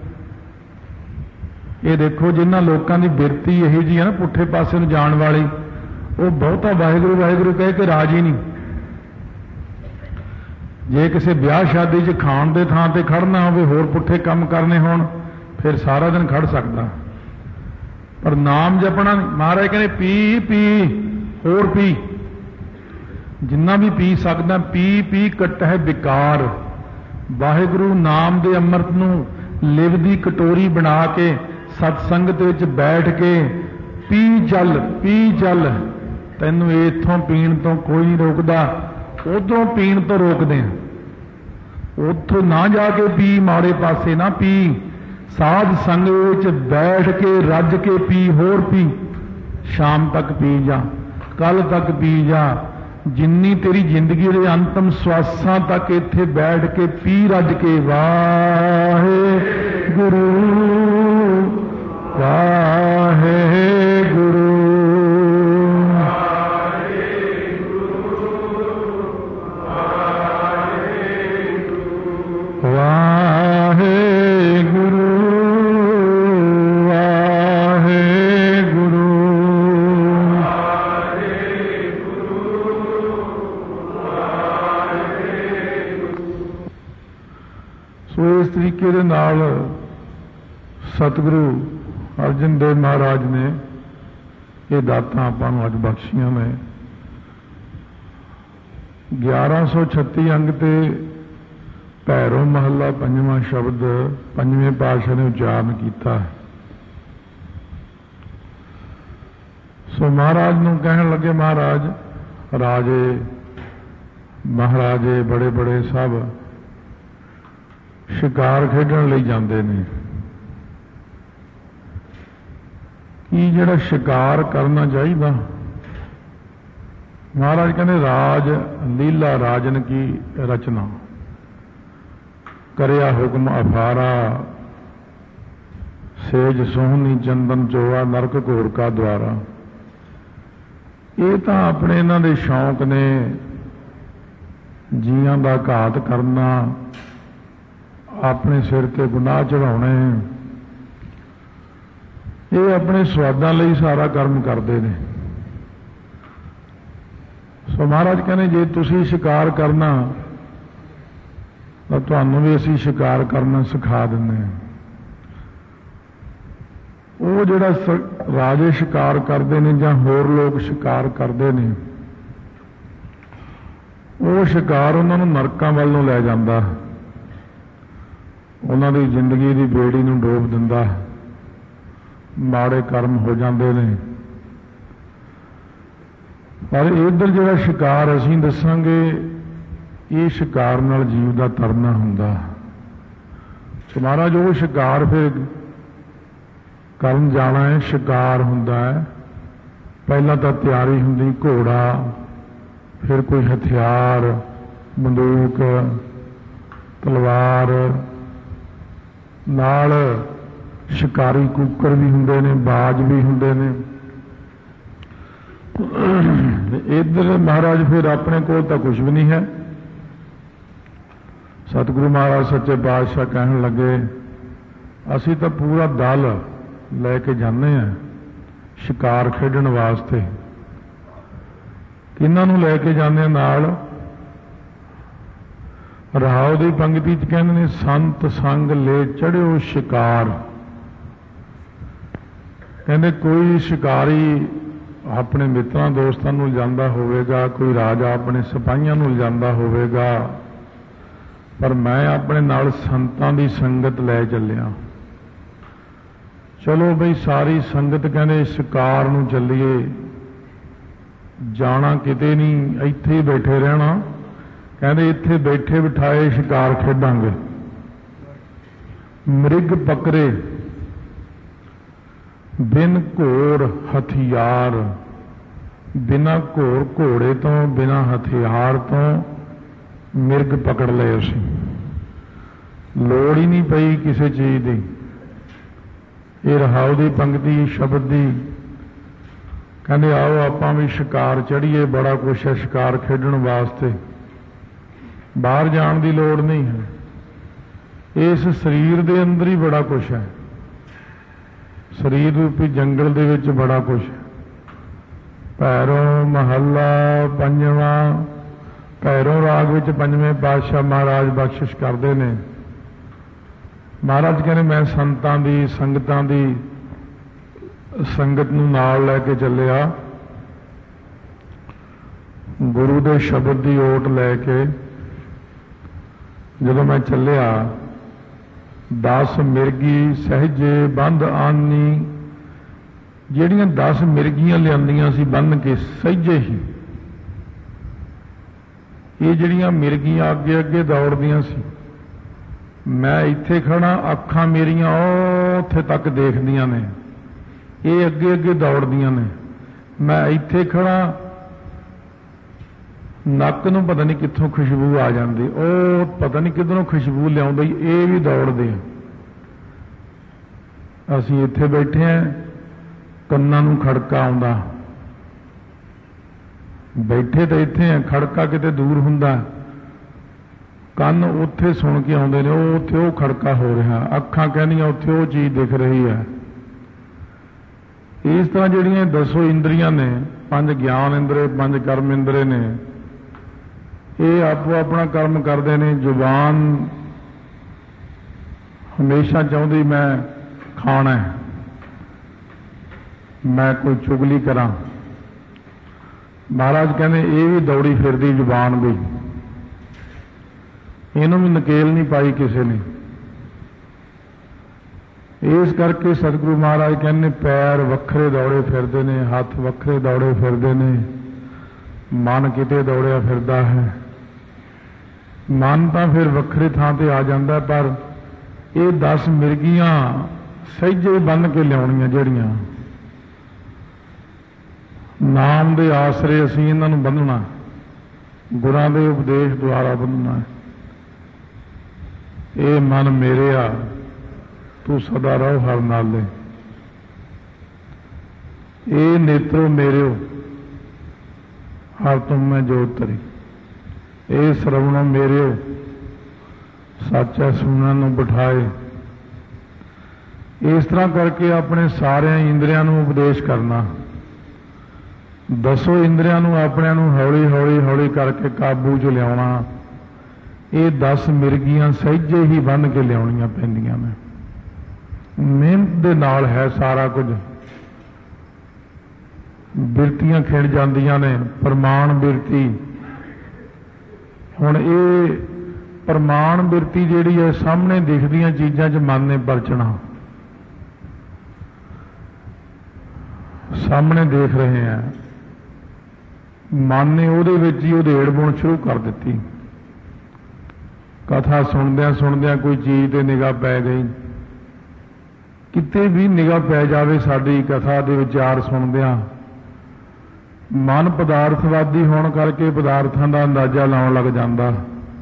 ਇਹ ਦੇਖੋ ਜਿਨ੍ਹਾਂ ਲੋਕਾਂ ਦੀ ਬਿਰਤੀ ਇਹੋ ਜਿਹੀ ਹੈ ਨਾ ਪੁੱਠੇ ਪਾਸੇ ਨੂੰ ਜਾਣ ਵਾਲੀ, ਉਹ ਬਹੁਤਾ ਵਾਹਿਗੁਰੂ ਵਾਹਿਗੁਰੂ ਕਹਿ ਕੇ ਰਾਜੀ ਨਹੀਂ। ਜੇ ਕਿਸੇ ਵਿਆਹ ਸ਼ਾਦੀ 'ਚ ਖਾਣ ਦੇ ਥਾਂ ਤੇ ਖੜਨਾ ਹੋਵੇ, ਹੋਰ ਪੁੱਠੇ ਕੰਮ ਕਰਨੇ ਹੋਣ, ਫਿਰ ਸਾਰਾ ਦਿਨ ਖੜ ਸਕਦਾ, ਪਰ ਨਾਮ ਜਪਣਾ। ਮਹਾਰਾਜ ਕਹਿੰਦੇ ਪੀ ਪੀ, ਹੋਰ ਪੀ, ਜਿੰਨਾ ਵੀ ਪੀ ਸਕਦਾ ਪੀ ਪੀ। ਕੱਟ ਹੈ ਵਿਕਾਰ। ਵਾਹਿਗੁਰੂ ਨਾਮ ਦੇ ਅੰਮ੍ਰਿਤ ਨੂੰ ਲਿਵ ਦੀ ਕਟੋਰੀ ਬਣਾ ਕੇ ਸਤਸੰਗਤ ਵਿੱਚ ਬੈਠ ਕੇ ਪੀ ਚੱਲ, ਪੀ ਚੱਲ। ਤੈਨੂੰ ਇੱਥੋਂ ਪੀਣ ਤੋਂ ਕੋਈ ਨਹੀਂ ਰੋਕਦਾ, ਉਧਰੋਂ ਪੀਣ ਤੋਂ ਰੋਕਦੇ ਆ। ਉੱਥੋਂ ਨਾ ਜਾ ਕੇ ਪੀ, ਮਾੜੇ ਪਾਸੇ ਨਾ ਪੀ। ਸਾਧ ਸੰਗ ਵਿੱਚ ਬੈਠ ਕੇ ਰੱਜ ਕੇ ਪੀ, ਹੋਰ ਪੀ। ਸ਼ਾਮ ਤੱਕ ਪੀ ਜਾ, ਕੱਲ ਤੱਕ ਪੀ ਜਾ, ਜਿੰਨੀ ਤੇਰੀ ਜ਼ਿੰਦਗੀ ਦੇ ਅੰਤਮ ਸਵਾਸਾਂ ਤੱਕ ਇੱਥੇ ਬੈਠ ਕੇ ਪੀ ਰੱਜ ਕੇ। ਵਾਹਿਗੁਰੂ ਵਾਹਿਗੁਰੂ ਤਰੀਕੇ ਦੇ ਨਾਲ ਸਤਿਗੁਰੂ ਅਰਜਨ ਦੇਵ ਮਹਾਰਾਜ ਨੇ ਇਹ ਦਾਤਾਂ ਆਪਾਂ ਨੂੰ ਅੱਜ ਬਖਸ਼ੀਆਂ ਨੇ। ਗਿਆਰਾਂ ਸੌ ਛੱਤੀ ਅੰਗ ਤੇ ਭੈਰੋ ਮਹੱਲਾ ਪੰਜਵਾਂ ਸ਼ਬਦ ਪੰਜਵੇਂ ਪਾਤਸ਼ਾਹ ਨੇ ਉਚਾਰਨ ਕੀਤਾ। ਸੋ ਮਹਾਰਾਜ ਨੂੰ ਕਹਿਣ ਲੱਗੇ, ਮਹਾਰਾਜ ਰਾਜੇ ਮਹਾਰਾਜੇ ਬੜੇ ਬੜੇ ਸਭ ਸ਼ਿਕਾਰ ਖੇਡਣ ਲਈ ਜਾਂਦੇ ਨੇ। ਕੀ ਜਿਹੜਾ ਸ਼ਿਕਾਰ ਕਰਨਾ ਚਾਹੀਦਾ? ਮਹਾਰਾਜ ਕਹਿੰਦੇ ਰਾਜ ਲੀਲਾ ਰਾਜਨ ਕੀ ਰਚਨਾ, ਕਰਿਆ ਹੁਕਮ ਅਫਾਰਾ, ਸੇਜ ਸੋਹਣੀ ਚੰਦਨ ਚੋਆ, ਨਰਕ ਘੋਰ ਕਾ ਦੁਆਰਾ। ਇਹ ਤਾਂ ਆਪਣੇ ਇਹਨਾਂ ਦੇ ਸ਼ੌਂਕ ਨੇ, ਜੀਆਂ ਦਾ ਘਾਤ ਕਰਨਾ, ਆਪਣੇ ਸਿਰ ਤੇ ਗੁਨਾਹ ਚੜਾਉਣੇ। ਇਹ ਆਪਣੇ ਸਵਾਦਾਂ ਲਈ ਸਾਰਾ ਕਰਮ ਕਰਦੇ ਨੇ। ਸੋ ਮਹਾਰਾਜ ਕਹਿੰਦੇ ਜੇ ਤੁਸੀਂ ਸ਼ਿਕਾਰ ਕਰਨਾ ਤਾਂ ਤੁਹਾਨੂੰ ਵੀ ਅਸੀਂ ਸ਼ਿਕਾਰ ਕਰਨਾ ਸਿਖਾ ਦਿੰਦੇ ਹਾਂ। ਉਹ ਜਿਹੜਾ ਰਾਜੇ ਸ਼ਿਕਾਰ ਕਰਦੇ ਨੇ ਜਾਂ ਹੋਰ ਲੋਕ ਸ਼ਿਕਾਰ ਕਰਦੇ ਨੇ, ਉਹ ਸ਼ਿਕਾਰ ਉਹਨਾਂ ਨੂੰ ਨਰਕਾਂ ਵੱਲ ਨੂੰ ਲੈ ਜਾਂਦਾ, ਉਹਨਾਂ ਦੀ ਜ਼ਿੰਦਗੀ ਦੀ ਬੇੜੀ ਨੂੰ ਡੋਬ ਦਿੰਦਾ, ਮਾੜੇ ਕਰਮ ਹੋ ਜਾਂਦੇ ਨੇ। ਪਰ ਇੱਧਰ ਜਿਹੜਾ ਸ਼ਿਕਾਰ ਅਸੀਂ ਦੱਸਾਂਗੇ, ਇਹ ਸ਼ਿਕਾਰ ਨਾਲ ਜੀਵ ਦਾ ਤਰਨਾ ਹੁੰਦਾ। ਸੋ ਮਹਾਰਾਜ ਉਹ ਸ਼ਿਕਾਰ ਫਿਰ ਕਰਨ ਜਾਣਾ ਹੈ, ਸ਼ਿਕਾਰ ਹੁੰਦਾ ਹੈ। ਪਹਿਲਾਂ ਤਾਂ ਤਿਆਰੀ ਹੁੰਦੀ, ਘੋੜਾ, ਫਿਰ ਕੋਈ ਹਥਿਆਰ, ਬੰਦੂਕ, ਤਲਵਾਰ, ਨਾਲ ਸ਼ਿਕਾਰੀ ਕੁੱਕਰ ਵੀ ਹੁੰਦੇ ਨੇ, ਬਾਜ ਵੀ ਹੁੰਦੇ ਨੇ। ਇੱਧਰ ਮਹਾਰਾਜ ਫਿਰ ਆਪਣੇ ਕੋਲ ਤਾਂ ਕੁਝ ਵੀ ਨਹੀਂ ਹੈ। ਸਤਿਗੁਰੂ ਮਹਾਰਾਜ ਸੱਚੇ ਪਾਤਸ਼ਾਹ ਕਹਿਣ ਲੱਗੇ, ਅਸੀਂ ਤਾਂ ਪੂਰਾ ਦਲ ਲੈ ਕੇ ਜਾਂਦੇ ਹਾਂ ਸ਼ਿਕਾਰ ਖੇਡਣ ਵਾਸਤੇ। ਕਿਹਨਾਂ ਨੂੰ ਲੈ ਕੇ ਜਾਂਦੇ ਨਾਲ? ਰਹਾਉ ਦੀ ਪੰਕਤੀ 'ਚ ਕਹਿੰਦੇ ਨੇ, ਸੰਤ ਸੰਗ ਲੈ ਚੜਿਓ ਸ਼ਿਕਾਰ। ਕਹਿੰਦੇ ਕੋਈ ਸ਼ਿਕਾਰੀ ਆਪਣੇ ਮਿੱਤਰਾਂ ਦੋਸਤਾਂ ਨੂੰ ਲਿਜਾਂਦਾ ਹੋਵੇਗਾ, ਕੋਈ ਰਾਜਾ ਆਪਣੇ ਸਿਪਾਹੀਆਂ ਨੂੰ ਲਿਜਾਂਦਾ ਹੋਵੇਗਾ, ਪਰ ਮੈਂ ਆਪਣੇ ਨਾਲ ਸੰਤਾਂ ਦੀ ਸੰਗਤ ਲੈ ਚੱਲਿਆ। ਚਲੋ ਬਈ ਸਾਰੀ ਸੰਗਤ ਕਹਿੰਦੇ ਸ਼ਿਕਾਰ ਨੂੰ ਚੱਲੀਏ, ਜਾਣਾ ਕਿਤੇ ਨਹੀਂ, ਇੱਥੇ ਹੀ ਬੈਠੇ ਰਹਿਣਾ। ਕਹਿੰਦੇ ਇੱਥੇ ਬੈਠੇ ਬਿਠਾਏ ਸ਼ਿਕਾਰ ਖੇਡਾਂਗੇ। ਮ੍ਰਿਗ ਪਕਰੇ ਬਿਨ ਘੋੜ ਹਥਿਆਰ, ਬਿਨਾਂ ਘੋੜ ਘੋੜੇ ਤੋਂ ਬਿਨਾਂ ਹਥਿਆਰ ਤੋਂ ਮਿਰਗ ਪਕੜ ਲਏ ਅਸੀਂ। ਲੋੜ ਹੀ ਨਹੀਂ ਪਈ ਕਿਸੇ ਚੀਜ਼ ਦੀ। ਇਹ ਰਹਾਉ ਦੀ ਪੰਕਤੀ ਸ਼ਬਦ ਦੀ। ਕਹਿੰਦੇ ਆਓ ਆਪਾਂ ਵੀ ਸ਼ਿਕਾਰ ਚੜੀਏ, ਬੜਾ ਕੁਛ ਹੈ ਸ਼ਿਕਾਰ ਖੇਡਣ ਵਾਸਤੇ, ਬਾਹਰ ਜਾਣ ਦੀ ਲੋੜ ਨਹੀਂ ਹੈ। ਇਸ ਸਰੀਰ ਦੇ ਅੰਦਰ ਹੀ ਬੜਾ ਕੁਛ ਹੈ। ਸਰੀਰ ਰੂਪੀ ਜੰਗਲ ਦੇ ਵਿੱਚ ਬੜਾ ਕੁਛ ਹੈ। ਭੈਰੋਂ ਮਹੱਲਾ ਪੰਜਵਾਂ। ਭੈਰੋਂ ਰਾਗ ਵਿੱਚ ਪੰਜਵੇਂ ਪਾਤਸ਼ਾਹ ਮਹਾਰਾਜ ਬਖਸ਼ਿਸ਼ ਕਰਦੇ ਨੇ। ਮਹਾਰਾਜ ਕਹਿੰਦੇ ਮੈਂ ਸੰਤਾਂ ਦੀ ਸੰਗਤਾਂ ਦੀ ਸੰਗਤ ਨੂੰ ਨਾਲ ਲੈ ਕੇ ਚੱਲਿਆ, ਗੁਰੂ ਦੇ ਸ਼ਬਦ ਦੀ ਓਟ ਲੈ ਕੇ। ਜਦੋਂ ਮੈਂ ਚੱਲਿਆ, ਦਸ ਮਿਰਗੀ ਸਹਿਜੇ ਬੰਧ ਆਨੀ, ਜਿਹੜੀਆਂ ਦਸ ਮਿਰਗੀਆਂ ਲਿਆਂਦੀਆਂ ਸੀ ਬੰਨ ਕੇ ਸਹਿਜੇ ਹੀ। ਇਹ ਜਿਹੜੀਆਂ ਮਿਰਗੀਆਂ ਅੱਗੇ ਅੱਗੇ ਦੌੜਦੀਆਂ ਸੀ, ਮੈਂ ਇੱਥੇ ਖੜਾ, ਅੱਖਾਂ ਮੇਰੀਆਂ ਉੱਥੇ ਤੱਕ ਦੇਖਦੀਆਂ ਨੇ, ਇਹ ਅੱਗੇ ਅੱਗੇ ਦੌੜਦੀਆਂ ਨੇ। ਮੈਂ ਇੱਥੇ ਖੜਾ, ਨੱਕ ਨੂੰ ਪਤਾ ਨਹੀਂ ਕਿੱਥੋਂ ਖੁਸ਼ਬੂ ਆ ਜਾਂਦੀ, ਉਹ ਪਤਾ ਨਹੀਂ ਕਿੱਧਰੋਂ ਖੁਸ਼ਬੂ ਲਿਆਉਂਦਾ, ਇਹ ਵੀ ਦੌੜਦੇ ਆ। ਅਸੀਂ ਇੱਥੇ ਬੈਠੇ ਹਾਂ, ਕੰਨਾਂ ਨੂੰ ਖੜਕਾ ਆਉਂਦਾ, ਬੈਠੇ ਤਾਂ ਇੱਥੇ ਆ, ਖੜਕਾ ਕਿਤੇ ਦੂਰ ਹੁੰਦਾ, ਕੰਨ ਉੱਥੇ ਸੁਣ ਕੇ ਆਉਂਦੇ ਨੇ, ਉਹ ਉੱਥੇ ਉਹ ਖੜਕਾ ਹੋ ਰਿਹਾ, ਅੱਖਾਂ ਕਹਿੰਦੀਆਂ ਉੱਥੇ ਉਹ ਚੀਜ਼ ਦਿਖ ਰਹੀ ਹੈ। ਇਸ ਤਰ੍ਹਾਂ ਜਿਹੜੀਆਂ ਦਸੋ ਇੰਦਰੀਆਂ ਨੇ, ਪੰਜ ਗਿਆਨ ਇੰਦਰੇ, ਪੰਜ ਕਰਮ ਇੰਦਰੇ ਨੇ, ਇਹ ਆਪੋ ਆਪਣਾ ਕਰਮ ਕਰਦੇ ਨੇ। ਜ਼ੁਬਾਨ ਹਮੇਸ਼ਾ ਚਾਹੁੰਦੀ ਮੈਂ ਖਾਣਾ, ਮੈਂ ਕੋਈ ਚੁਗਲੀ ਕਰਾਂ। ਮਹਾਰਾਜ ਕਹਿੰਦੇ ਇਹ ਵੀ ਦੌੜੀ ਫਿਰਦੀ ਜ਼ੁਬਾਨ ਵੀ, ਇਹਨੂੰ ਵੀ ਨਕੇਲ ਨਹੀਂ ਪਾਈ ਕਿਸੇ ਨੇ। ਇਸ ਕਰਕੇ ਸਤਿਗੁਰੂ ਮਹਾਰਾਜ ਕਹਿੰਦੇ ਪੈਰ ਵੱਖਰੇ ਦੌੜੇ ਫਿਰਦੇ ਨੇ, ਹੱਥ ਵੱਖਰੇ ਦੌੜੇ ਫਿਰਦੇ ਨੇ, ਮਨ ਕਿਤੇ ਦੌੜਿਆ ਫਿਰਦਾ ਹੈ। ਮਨ ਤਾਂ ਫਿਰ ਵੱਖਰੇ ਥਾਂ ਤੇ ਆ ਜਾਂਦਾ, ਪਰ ਇਹ ਦਸ ਮਿਰਗੀਆਂ ਸਹਿਜੇ ਬੰਨ ਕੇ ਲਿਆਉਣੀਆਂ, ਜਿਹੜੀਆਂ ਨਾਮ ਦੇ ਆਸਰੇ ਅਸੀਂ ਇਹਨਾਂ ਨੂੰ ਬੰਨ੍ਹਣਾ, ਗੁਰਾਂ ਦੇ ਉਪਦੇਸ਼ ਦੁਆਰਾ ਬੰਨ੍ਹਣਾ। ਇਹ ਮਨ ਮੇਰੇ ਆ, ਤੂੰ ਸਦਾ ਰਹੋ ਹਰ ਨਾਲੇ। ਇਹ ਨੇਤਰੋ ਮੇਰਿਓ, ਹਰ ਤੁਮ ਮੈਂ ਜੋਤ ਤਰੀ। ਇਹ ਸਰਵਣੋ ਮੇਰਿਓ, ਸੱਚਾ ਸੁਣਨ ਨੂੰ ਬਿਠਾਏ। ਇਸ ਤਰ੍ਹਾਂ ਕਰਕੇ ਆਪਣੇ ਸਾਰਿਆਂ ਇੰਦਰੀਆਂ ਨੂੰ ਉਪਦੇਸ਼ ਕਰਨਾ। ਦਸੋ ਇੰਦਰੀਆਂ ਨੂੰ ਆਪਣਿਆਂ ਨੂੰ ਹੌਲੀ ਹੌਲੀ ਹੌਲੀ ਕਰਕੇ ਕਾਬੂ 'ਚ ਲਿਆਉਣਾ। ਇਹ ਦਸ ਮਿਰਗੀਆਂ ਸਹਿਜੇ ਹੀ ਬੰਨ੍ਹ ਕੇ ਲਿਆਉਣੀਆਂ ਪੈਂਦੀਆਂ ਨੇ। ਮਿਹਨਤ ਦੇ ਨਾਲ ਹੈ ਸਾਰਾ ਕੁਝ। ਬਿਰਤੀਆਂ ਖਿੜ ਜਾਂਦੀਆਂ ਨੇ, ਪ੍ਰਮਾਣ ਬਿਰਤੀ। ਹੁਣ ਇਹ ਪ੍ਰਮਾਣ ਬਿਰਤੀ ਜਿਹੜੀ ਹੈ, ਸਾਹਮਣੇ ਦਿਖਦੀਆਂ ਚੀਜ਼ਾਂ 'ਚ ਮਨ ਨੇ ਪਰਚਣਾ। ਸਾਹਮਣੇ ਦੇਖ ਰਹੇ ਹਾਂ, ਮਨ ਨੇ ਉਹਦੇ ਵਿੱਚ ਹੀ ਉਧੇੜ ਬੁਣ ਸ਼ੁਰੂ ਕਰ ਦਿੱਤੀ। ਕਥਾ ਸੁਣਦਿਆਂ ਸੁਣਦਿਆਂ ਕੋਈ ਚੀਜ਼ ਤੇ ਨਿਗਾਹ ਪੈ ਗਈ, ਕਿਤੇ ਵੀ ਨਿਗਾਹ ਪੈ ਜਾਵੇ ਸਾਡੀ ਕਥਾ ਦੇ ਵਿਚਾਰ ਸੁਣਦਿਆਂ, ਮਨ ਪਦਾਰਥਵਾਦੀ ਹੋਣ ਕਰਕੇ ਪਦਾਰਥਾਂ ਦਾ ਅੰਦਾਜ਼ਾ ਲਾਉਣ ਲੱਗ ਜਾਂਦਾ।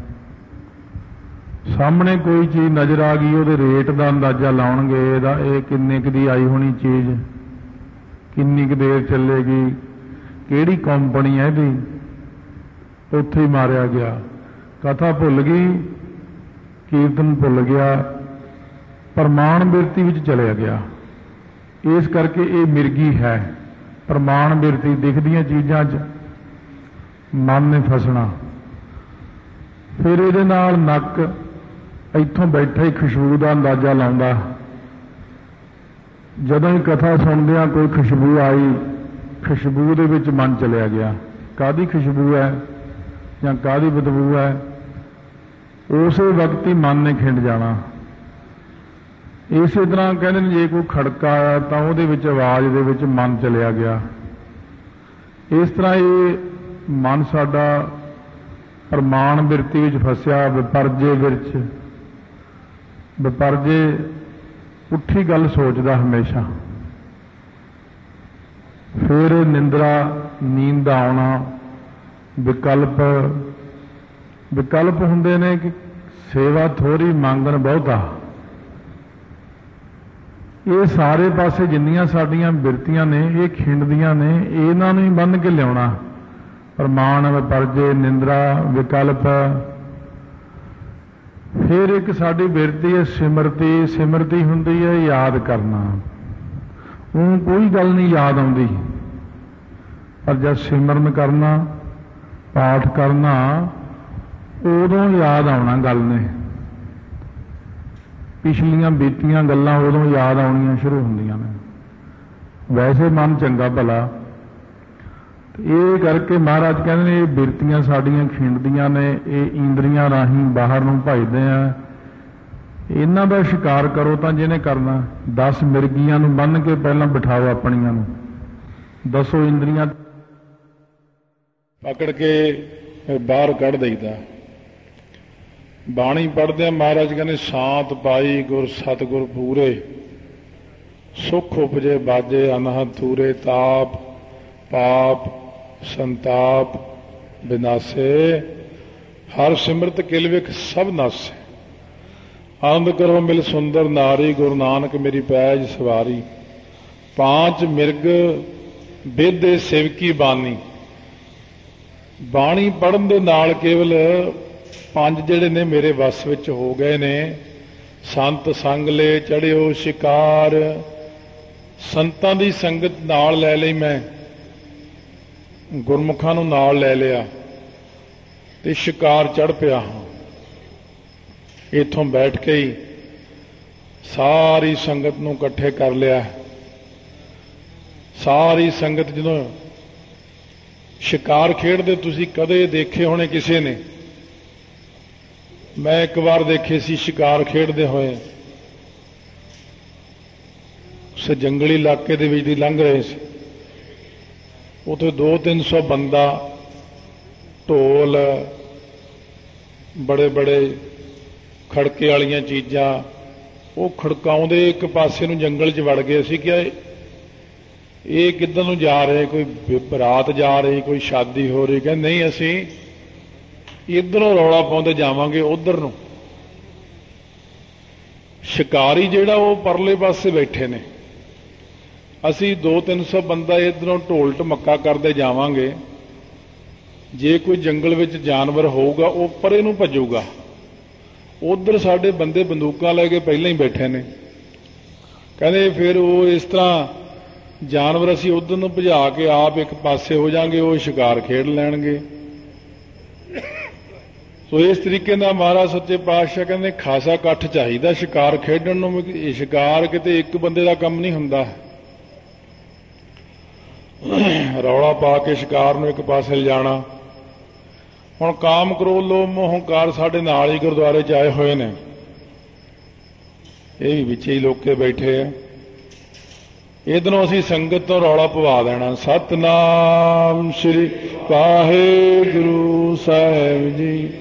ਸਾਹਮਣੇ ਕੋਈ ਚੀਜ਼ ਨਜ਼ਰ ਆ ਗਈ, ਉਹਦੇ ਰੇਟ ਦਾ ਅੰਦਾਜ਼ਾ ਲਾਉਣਗੇ, ਇਹਦਾ ਇਹ ਕਿੰਨੇ ਕੁ ਦੀ ਆਈ ਹੋਣੀ ਚੀਜ਼, ਕਿੰਨੀ ਕੁ ਦੇਰ ਚੱਲੇਗੀ, ਕਿਹੜੀ ਕੰਪਨੀ ਹੈ ਇਹਦੀ, ਉੱਥੇ ਹੀ ਮਾਰਿਆ ਗਿਆ। ਕਥਾ ਭੁੱਲ ਗਈ, ਕੀਰਤਨ ਭੁੱਲ ਗਿਆ, ਪ੍ਰਮਾਣ ਬਿਰਤੀ ਵਿੱਚ ਚਲਿਆ ਗਿਆ। ਇਸ ਕਰਕੇ ਇਹ ਮਿਰਗੀ ਹੈ। ਪ੍ਰਮਾਣ ਬਿਰਤੀ ਦਿਖਦੀਆਂ ਚੀਜ਼ਾਂ 'ਚ ਮਨ ਨੇ ਫਸਣਾ। ਫਿਰ ਇਹਦੇ ਨਾਲ ਨੱਕ ਇੱਥੋਂ ਬੈਠਾ ਹੀ ਖੁਸ਼ਬੂ ਦਾ ਅੰਦਾਜ਼ਾ ਲਾਉਂਦਾ। ਜਦੋਂ ਹੀ ਕਥਾ ਸੁਣਦਿਆਂ ਕੋਈ ਖੁਸ਼ਬੂ ਆਈ, ਖੁਸ਼ਬੂ ਦੇ ਵਿੱਚ ਮਨ ਚਲਿਆ ਗਿਆ। ਕਾਹਦੀ ਖੁਸ਼ਬੂ ਹੈ ਜਾਂ ਕਾਹਦੀ ਬਦਬੂ ਹੈ, ਉਸੇ ਵਕਤ ਹੀ ਮਨ ਨੇ ਖਿੰਡ ਜਾਣਾ। ਇਸੇ ਤਰ੍ਹਾਂ ਕਹਿੰਦੇ ਨੇ ਜੇ ਕੋਈ ਖੜਕਾ ਆਇਆ ਤਾਂ ਉਹਦੇ ਵਿੱਚ ਆਵਾਜ਼ ਦੇ ਵਿੱਚ ਮਨ ਚਲਿਆ ਗਿਆ। ਇਸ ਤਰ੍ਹਾਂ ਇਹ ਮਨ ਸਾਡਾ ਪ੍ਰਮਾਣ ਬਿਰਤੀ ਵਿੱਚ ਫਸਿਆ, ਵਿਪਰਜੇ ਵਿੱਚ। ਵਿਪਰਜੇ ਉੱਠੀ ਗੱਲ ਸੋਚਦਾ ਹਮੇਸ਼ਾ। ਫਿਰ ਨਿੰਦਰਾ, ਨੀਂਦ ਆਉਣਾ, ਵਿਕਲਪ। ਵਿਕਲਪ ਹੁੰਦੇ ਨੇ ਕਿ ਸੇਵਾ ਥੋੜ੍ਹੀ ਮੰਗਣ ਬਹੁਤਾ। ਇਹ ਸਾਰੇ ਪਾਸੇ ਜਿੰਨੀਆਂ ਸਾਡੀਆਂ ਬਿਰਤੀਆਂ ਨੇ ਇਹ ਖਿੰਡਦੀਆਂ ਨੇ, ਇਹਨਾਂ ਨੂੰ ਹੀ ਬੰਨ੍ਹ ਕੇ ਲਿਆਉਣਾ। ਪ੍ਰਮਾਣ, ਵਿਪਰਜੇ, ਨਿੰਦਰਾ, ਵਿਕਲਪ। ਫਿਰ ਇੱਕ ਸਾਡੀ ਬਿਰਤੀ ਹੈ ਸਿਮਰਤੀ। ਸਿਮਰਤੀ ਹੁੰਦੀ ਹੈ ਯਾਦ ਕਰਨਾ। ਉਹ ਕੋਈ ਗੱਲ ਨਹੀਂ ਯਾਦ ਆਉਂਦੀ, ਪਰ ਜਦ ਸਿਮਰਨ ਕਰਨਾ, ਪਾਠ ਕਰਨਾ, ਉਦੋਂ ਯਾਦ ਆਉਣਾ ਗੱਲ ਨੇ। ਪਿਛਲੀਆਂ ਬੀਤੀਆਂ ਗੱਲਾਂ ਉਦੋਂ ਯਾਦ ਆਉਣੀਆਂ ਸ਼ੁਰੂ ਹੁੰਦੀਆਂ ਨੇ। ਵੈਸੇ ਮਨ ਚੰਗਾ ਭਲਾ। ਇਹ ਕਰਕੇ ਮਹਾਰਾਜ ਕਹਿੰਦੇ ਨੇ ਇਹ ਬਿਰਤੀਆਂ ਸਾਡੀਆਂ ਖਿੰਡਦੀਆਂ ਨੇ, ਇਹ ਇੰਦਰੀਆਂ ਰਾਹੀਂ ਬਾਹਰ ਨੂੰ ਭਜਦੇ ਆ। ਇਹਨਾਂ ਦਾ ਸ਼ਿਕਾਰ ਕਰੋ ਤਾਂ ਜਿਹਨੇ ਕਰਨਾ। ਦਸ ਮਿਰਗੀਆਂ ਨੂੰ ਬੰਨ੍ਹ ਕੇ ਪਹਿਲਾਂ ਬਿਠਾਓ ਆਪਣੀਆਂ ਨੂੰ, ਦਸੋ ਇੰਦਰੀਆਂ ਪਕੜ ਕੇ ਬਾਹਰ ਕੱਢ ਦਈਦਾ। ਬਾਣੀ ਪੜ੍ਹਦੇ ਆ ਮਹਾਰਾਜ ਕਹਿੰਦੇ ਸ਼ਾਂਤ ਪਾਈ ਗੁਰ ਸਤਿਗੁਰ ਪੂਰੇ, ਸੁਖ ਉਪਜੇ ਬਾਜੇ ਅਨਹਦ ਤੂਰੇ, ਤਾਪ ਪਾਪ ਸੰਤਾਪ ਵਿਨਾਸੇ, ਹਰ ਸਿਮਰਤ ਕਿਲ ਵਿਖ ਸਭ ਨਾਸੇ। ਆਨੰਦ ਕਰੋ ਮਿਲ ਸੁੰਦਰ ਨਾਰੀ, ਗੁਰੂ ਨਾਨਕ ਮੇਰੀ ਪੈਜ ਸਵਾਰੀ। ਪਾਂਚ ਮਿਰਗ ਬੇਦੇ ਸੇਵਕੀ ਬਾਣੀ। ਬਾਣੀ ਪੜ੍ਹਨ ਦੇ ਨਾਲ ਕੇਵਲ ਪੰਜ ਜਿਹੜੇ ਨੇ ਮੇਰੇ ਵੱਸ ਵਿੱਚ ਹੋ ਗਏ ਨੇ। ਸੰਤ ਸੰਗ ਲੈ ਚੜਿਓ ਸ਼ਿਕਾਰ। ਸੰਤਾਂ ਦੀ ਸੰਗਤ ਨਾਲ ਲੈ ਲਈ ਮੈਂ, ਗੁਰਮੁਖਾਂ ਨੂੰ ਨਾਲ ਲੈ ਲਿਆ ਤੇ ਸ਼ਿਕਾਰ ਚੜ੍ਹ ਪਿਆ ਹਾਂ। ਇੱਥੋਂ ਬੈਠ ਕੇ ਹੀ ਸਾਰੀ ਸੰਗਤ ਨੂੰ ਇਕੱਠੇ ਕਰ ਲਿਆ। ਸਾਰੀ ਸੰਗਤ ਜਦੋਂ ਸ਼ਿਕਾਰ ਖੇਡਦੇ ਤੁਸੀਂ ਕਦੇ ਦੇਖੇ ਹੋਣੇ ਕਿਸੇ ਨੇ। ਮੈਂ ਇੱਕ ਵਾਰ ਦੇਖੇ ਸੀ ਸ਼ਿਕਾਰ ਖੇਡਦੇ ਹੋਏ। ਉਸ ਜੰਗਲੀ ਇਲਾਕੇ ਦੇ ਵਿੱਚ ਦੀ ਲੰਘ ਰਹੇ ਸੀ। ਉੱਥੇ ਦੋ ਤਿੰਨ ਸੌ ਬੰਦਾ, ਢੋਲ, ਬੜੇ ਬੜੇ ਖੜਕੇ ਵਾਲੀਆਂ ਚੀਜ਼ਾਂ, ਉਹ ਖੜਕਾਉਂਦੇ ਇੱਕ ਪਾਸੇ ਨੂੰ ਜੰਗਲ 'ਚ ਵੜ ਗਏ ਸੀ ਕਿ ਇਹ ਕਿੱਧਰ ਨੂੰ ਜਾ ਰਹੇ, ਕੋਈ ਬਰਾਤ ਜਾ ਰਹੀ, ਕੋਈ ਸ਼ਾਦੀ ਹੋ ਰਹੀ। ਕਹਿੰਦੇ ਨਹੀਂ, ਅਸੀਂ ਇੱਧਰੋਂ ਰੌਲਾ ਪਾਉਂਦੇ ਜਾਵਾਂਗੇ ਉੱਧਰ ਨੂੰ। ਸ਼ਿਕਾਰੀ ਜਿਹੜਾ ਉਹ ਪਰਲੇ ਪਾਸੇ ਬੈਠੇ ਨੇ, ਅਸੀਂ ਦੋ ਤਿੰਨ ਸੌ ਬੰਦਾ ਇੱਧਰੋਂ ਢੋਲ ਢਮੱਕਾ ਕਰਦੇ ਜਾਵਾਂਗੇ। ਜੇ ਕੋਈ ਜੰਗਲ ਵਿੱਚ ਜਾਨਵਰ ਹੋਊਗਾ ਉਹ ਪਰੇ ਨੂੰ ਭੱਜੂਗਾ। ਉੱਧਰ ਸਾਡੇ ਬੰਦੇ ਬੰਦੂਕਾਂ ਲੈ ਕੇ ਪਹਿਲਾਂ ਹੀ ਬੈਠੇ ਨੇ। ਕਹਿੰਦੇ ਫਿਰ ਉਹ ਇਸ ਤਰ੍ਹਾਂ ਜਾਨਵਰ ਅਸੀਂ ਉੱਧਰ ਨੂੰ ਭਜਾ ਕੇ ਆਪ ਇੱਕ ਪਾਸੇ ਹੋ ਜਾਾਂਗੇ, ਉਹ ਸ਼ਿਕਾਰ ਖੇਡ ਲੈਣਗੇ। ਸੋ ਇਸ ਤਰੀਕੇ ਨਾਲ ਮਹਾਰਾਜ ਸੱਚੇ ਪਾਤਸ਼ਾਹ ਕਹਿੰਦੇ ਖਾਸਾ ਇਕੱਠ ਚਾਹੀਦਾ ਸ਼ਿਕਾਰ ਖੇਡਣ ਨੂੰ। ਇਹ ਸ਼ਿਕਾਰ ਕਿਤੇ ਇੱਕ ਬੰਦੇ ਦਾ ਕੰਮ ਨਹੀਂ ਹੁੰਦਾ। ਰੌਲਾ ਪਾ ਕੇ ਸ਼ਿਕਾਰ ਨੂੰ ਇੱਕ ਪਾਸੇ ਲਿਜਾਣਾ। ਹੁਣ ਕਾਮ, ਕ੍ਰੋਧ, ਲੋਭ, ਮੋਹ, ਹੰਕਾਰ ਸਾਡੇ ਨਾਲ ਹੀ ਗੁਰਦੁਆਰੇ 'ਚ ਆਏ ਹੋਏ ਨੇ। ਇਹ ਵੀ ਵਿੱਚੇ ਹੀ ਲੋਕੇ ਬੈਠੇ ਆ। ਇੱਧਰੋਂ ਅਸੀਂ ਸੰਗਤ ਤੋਂ ਰੌਲਾ ਪਵਾ ਦੇਣਾ। ਸਤਨਾਮ ਸ੍ਰੀ ਵਾਹਿਗੁਰੂ ਸਾਹਿਬ ਜੀ,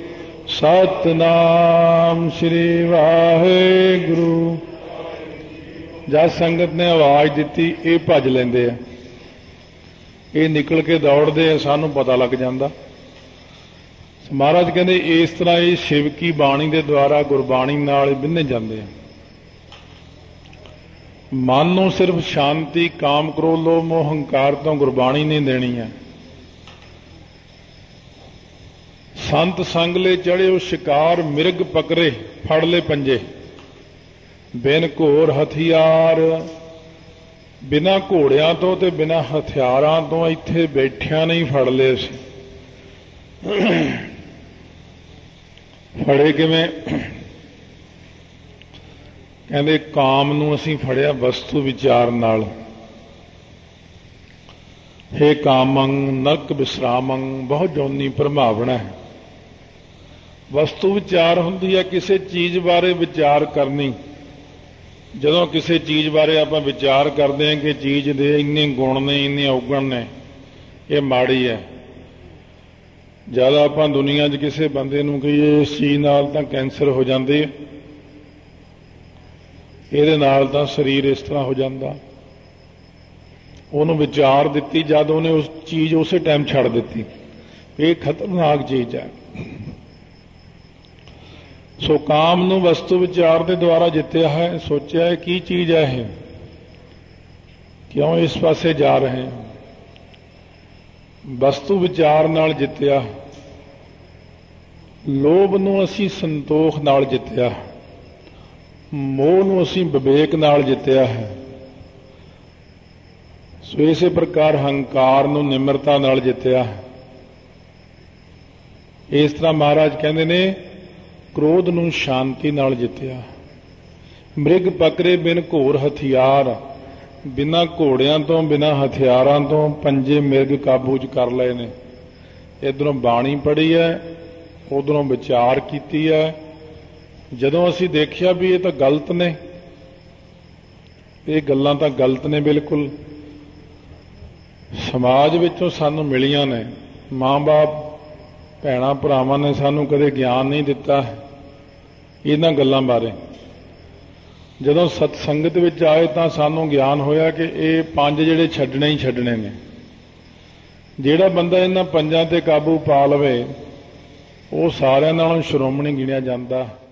ਸਤਨਾਮ ਸ੍ਰੀ ਵਾਹਿਗੁਰੂ। ਜਦ ਸੰਗਤ ਨੇ ਆਵਾਜ਼ ਦਿੱਤੀ ਇਹ ਭੱਜ ਲੈਂਦੇ ਆ, ਇਹ ਨਿਕਲ ਕੇ ਦੌੜਦੇ ਆ, ਸਾਨੂੰ ਪਤਾ ਲੱਗ ਜਾਂਦਾ। ਮਹਾਰਾਜ ਕਹਿੰਦੇ ਇਸ ਤਰ੍ਹਾਂ ਇਹ ਸ਼ਿਵਕੀ ਬਾਣੀ ਦੇ ਦੁਆਰਾ ਗੁਰਬਾਣੀ ਨਾਲ ਬਿੰਨੇ ਜਾਂਦੇ ਆ। ਮਨ ਨੂੰ ਸਿਰਫ ਸ਼ਾਂਤੀ, ਕਾਮ, ਕ੍ਰੋਧ, ਲੋਭ, ਮੋਹ, ਹੰਕਾਰ ਤੋਂ ਗੁਰਬਾਣੀ ਨਹੀਂ ਦੇਣੀ ਹੈ। ਸੰਤ ਸੰਗ ਲੈ ਚੜਿਓ ਸ਼ਿਕਾਰ, ਮਿਰਗ ਪਕਰੇ ਫੜ ਲੈ ਪੰਜੇ। ਬਿਨ ਘੋਰ ਹਥਿਆਰ, ਬਿਨਾਂ ਘੋੜਿਆਂ ਤੋਂ ਤੇ ਬਿਨਾਂ ਹਥਿਆਰਾਂ ਤੋਂ ਇੱਥੇ ਬੈਠਿਆਂ ਨਹੀਂ ਫੜ ਲਏ ਸੀ। ਫੜੇ ਕਿਵੇਂ? ਕਹਿੰਦੇ ਕਾਮ ਨੂੰ ਅਸੀਂ ਫੜਿਆ ਵਸਤੂ ਵਿਚਾਰ ਨਾਲ। ਹੇ ਕਾਮੰ ਨਰਕ ਵਿਸਰਾਮੰ, ਬਹੁਤ ਜੋਨੀ ਪ੍ਰਭਾਵਨਾ ਹੈ। ਵਸਤੂ ਵਿਚਾਰ ਹੁੰਦੀ ਹੈ ਕਿਸੇ ਚੀਜ਼ ਬਾਰੇ ਵਿਚਾਰ ਕਰਨੀ। ਜਦੋਂ ਕਿਸੇ ਚੀਜ਼ ਬਾਰੇ ਆਪਾਂ ਵਿਚਾਰ ਕਰਦੇ ਹਾਂ ਕਿ ਚੀਜ਼ ਦੇ ਇੰਨੇ ਗੁਣ ਨੇ, ਇੰਨੇ ਔਗਣ ਨੇ, ਇਹ ਮਾੜੀ ਹੈ। ਜਦ ਆਪਾਂ ਦੁਨੀਆ 'ਚ ਕਿਸੇ ਬੰਦੇ ਨੂੰ ਕਹੀਏ ਇਸ ਚੀਜ਼ ਨਾਲ ਤਾਂ ਕੈਂਸਰ ਹੋ ਜਾਂਦੇ, ਇਹਦੇ ਨਾਲ ਤਾਂ ਸਰੀਰ ਇਸ ਤਰ੍ਹਾਂ ਹੋ ਜਾਂਦਾ, ਉਹਨੂੰ ਵਿਚਾਰ ਦਿੱਤੀ, ਜਦ ਉਹਨੇ ਉਸ ਚੀਜ਼ ਉਸੇ ਟਾਈਮ ਛੱਡ ਦਿੱਤੀ। ਇਹ ਖਤਰਨਾਕ ਚੀਜ਼ ਹੈ। ਸੋ ਕਾਮ ਨੂੰ ਵਸਤੂ ਵਿਚਾਰ ਦੇ ਦੁਆਰਾ ਜਿੱਤਿਆ ਹੈ। ਸੋਚਿਆ ਹੈ ਕੀ ਚੀਜ਼ ਹੈ ਇਹ, ਕਿਉਂ ਇਸ ਪਾਸੇ ਜਾ ਰਹੇ ਹਾਂ? ਵਸਤੂ ਵਿਚਾਰ ਨਾਲ ਜਿੱਤਿਆ। ਲੋਭ ਨੂੰ ਅਸੀਂ ਸੰਤੋਖ ਨਾਲ ਜਿੱਤਿਆ, ਮੋਹ ਨੂੰ ਅਸੀਂ ਵਿਵੇਕ ਨਾਲ ਜਿੱਤਿਆ ਹੈ। ਸੋ ਇਸੇ ਪ੍ਰਕਾਰ ਹੰਕਾਰ ਨੂੰ ਨਿਮਰਤਾ ਨਾਲ ਜਿੱਤਿਆ ਹੈ। ਇਸ ਤਰ੍ਹਾਂ ਮਹਾਰਾਜ ਕਹਿੰਦੇ ਨੇ ਕ੍ਰੋਧ ਨੂੰ ਸ਼ਾਂਤੀ ਨਾਲ ਜਿੱਤਿਆ। ਮ੍ਰਿਗ ਪਕਰੇ ਬਿਨ ਘੋਰ ਹਥਿਆਰ, ਬਿਨਾਂ ਘੋੜਿਆਂ ਤੋਂ ਬਿਨਾਂ ਹਥਿਆਰਾਂ ਤੋਂ ਪੰਜੇ ਮਿਰਗ ਕਾਬੂ 'ਚ ਕਰ ਲਏ ਨੇ। ਇੱਧਰੋਂ ਬਾਣੀ ਪੜ੍ਹੀ ਹੈ, ਉੱਧਰੋਂ ਵਿਚਾਰ ਕੀਤੀ ਹੈ। ਜਦੋਂ ਅਸੀਂ ਦੇਖਿਆ ਵੀ ਇਹ ਤਾਂ ਗਲਤ ਨੇ, ਇਹ ਗੱਲਾਂ ਤਾਂ ਗਲਤ ਨੇ ਬਿਲਕੁਲ, ਸਮਾਜ ਵਿੱਚੋਂ ਸਾਨੂੰ ਮਿਲੀਆਂ ਨੇ, ਮਾਂ-ਬਾਪ ਭੈਣਾਂ ਭਰਾਵਾਂ ਨੇ ਸਾਨੂੰ ਕਦੇ ਗਿਆਨ ਨਹੀਂ ਦਿੱਤਾ ਇਹਨਾਂ ਗੱਲਾਂ ਬਾਰੇ। ਜਦੋਂ ਸਤ ਸੰਗਤ ਵਿੱਚ ਆਏ ਤਾਂ ਸਾਨੂੰ ਗਿਆਨ ਹੋਇਆ ਕਿ ਇਹ ਪੰਜ ਜਿਹੜੇ ਛੱਡਣੇ ਹੀ ਛੱਡਣੇ ਨੇ। ਜਿਹੜਾ ਬੰਦਾ ਇਹਨਾਂ ਪੰਜਾਂ ਤੇ ਕਾਬੂ ਪਾ ਲਵੇ ਉਹ ਸਾਰਿਆਂ ਨਾਲੋਂ ਸ਼੍ਰੋਮਣੀ ਗਿਣਿਆ ਜਾਂਦਾ।